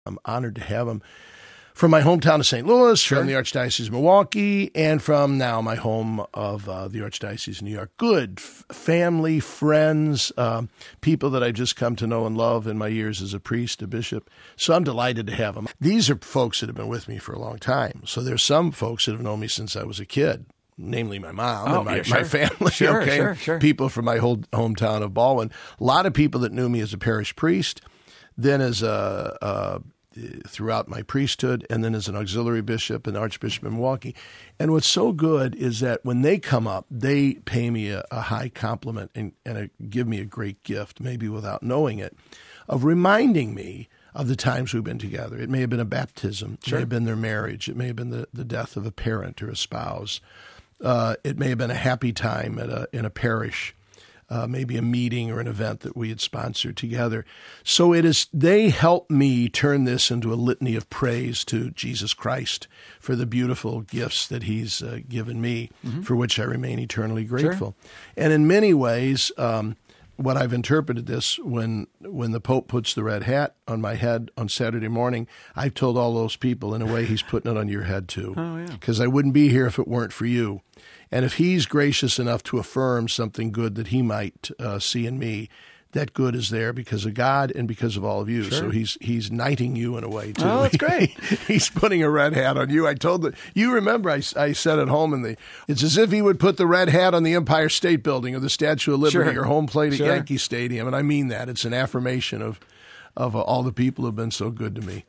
I'm honored to have them from my hometown of St. Louis, from the Archdiocese of Milwaukee, and from now my home of the Archdiocese of New York. Good family, friends, people that I've just come to know and love in my years as a priest, a bishop. So I'm delighted to have them. These are folks that have been with me for a long time. So there's some folks that have known me since I was a kid, namely my mom and my family. Sure. People from my whole hometown of Baldwin. A lot of people that knew me as a parish priest, then as throughout my priesthood, and then as an auxiliary bishop and Archbishop in Milwaukee. And what's so good is that when they come up, they pay me a high compliment and give me a great gift, maybe without knowing it, of reminding me of the times we've been together. It may have been a baptism. It may have been their marriage. It may have been the death of a parent or a spouse. It may have been a happy time in a parish. Maybe a meeting or an event that we had sponsored together. So they help me turn this into a litany of praise to Jesus Christ for the beautiful gifts that he's given me, for which I remain eternally grateful. And in many ways, what I've interpreted this, when the Pope puts the red hat on my head on Saturday morning, I've told all those people, in a way, he's putting it on your head too. Because I wouldn't be here if it weren't for you. And if he's gracious enough to affirm something good that he might see in me, that good is there because of God and because of all of you. So he's knighting you in a way, too. Oh, that's great. He's putting a red hat on you. You remember I said at home, it's as if he would put the red hat on the Empire State Building or the Statue of Liberty or home plate at Yankee Stadium. And I mean that. It's an affirmation of all the people who have been so good to me.